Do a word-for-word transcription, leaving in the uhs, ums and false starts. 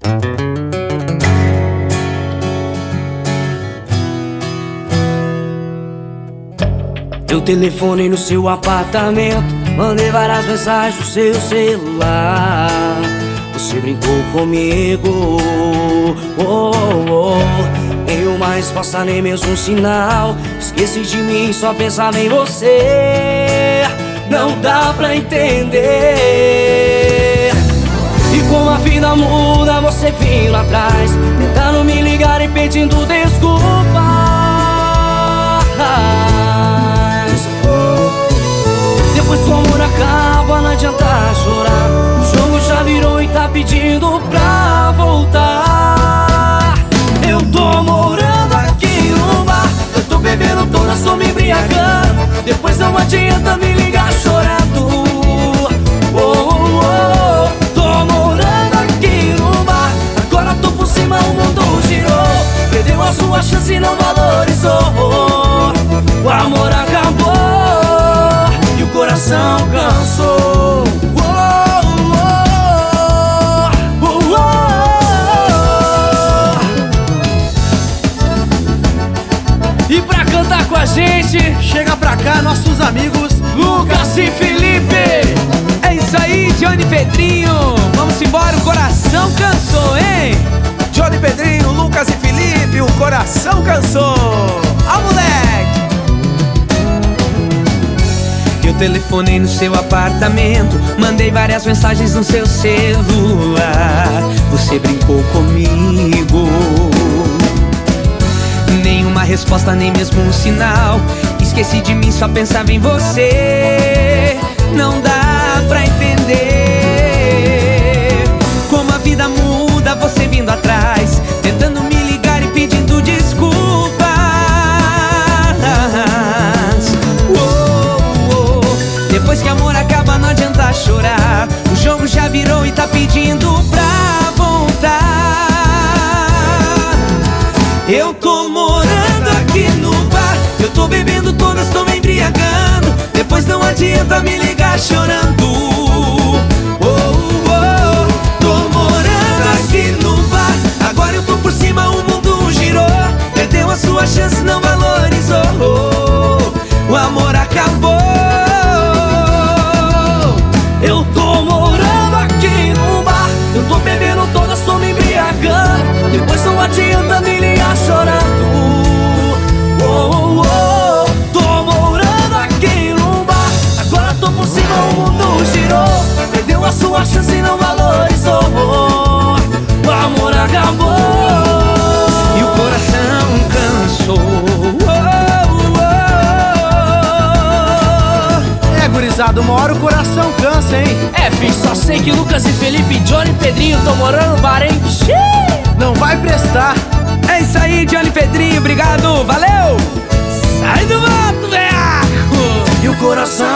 Eu telefonei no seu apartamento, mandei várias mensagens no seu celular. Você brincou comigo, oh, oh, oh. Em uma resposta nem mesmo um sinal. Esqueci de mim, só pensava em você. Não dá pra entender. E como a vida muda, você vindo atrás, tentando me ligar e pedindo desculpas. Depois que o amor acaba, não adianta chorar. O jogo já virou e tá pedindo pra voltar. Eu tô morando aqui no bar, eu tô bebendo toda, só me embriagando. Depois não adianta me ligar chorando. Oh, oh, oh. Tô morando aqui no bar, agora tô por cima, o mundo girou. Perdeu a sua chance e não valorizou. O amor acabou e o coração cansou. Oh, oh, oh, oh. E pra cantar com a gente, chega pra cá nossos amigos Lucas e Felipe. É isso aí, Johnny e Pedrinho. Vamos embora, o coração cansou, hein? Johnny, Pedrinho, Lucas e Felipe, o coração cansou. Ah, moleque! Eu telefonei no seu apartamento, mandei várias mensagens no seu celular. Você brincou comigo, nenhuma resposta, nem mesmo um sinal. Esqueci de mim, só pensava em você. Não dá pra entender como a vida muda, você vindo atrás, tentando me ligar e pedindo desculpas. Depois que amor acaba, não adianta chorar. O jogo já virou e tá pedindo pra voltar. Eu tô morando aqui no bar, eu tô bebendo todas, tô me embriagando. Depois não adianta me ligar chorando. Oh, oh. Tô morando aqui no bar, agora eu tô por cima, o mundo girou. Perdeu a sua chance, não valorizou. O amor acabou. Eu tô morando aqui no bar, eu tô bebendo todas, tô me embriagando. Depois não adianta me ligar chorando. Oh, oh, oh. Tô morando aqui no bar, agora tô por cima, o mundo girou. Perdeu a sua chance e não valorizou. O amor acabou e o coração cansou. Gurizada, uma hora o coração cansa, hein? É, filho, só sei que Lucas e Felipe, Johnny e Pedrinho tão morando no bar, hein? Não vai prestar. É isso aí, Johnny e Pedrinho, obrigado, valeu! Sai do mato, velho! E o coração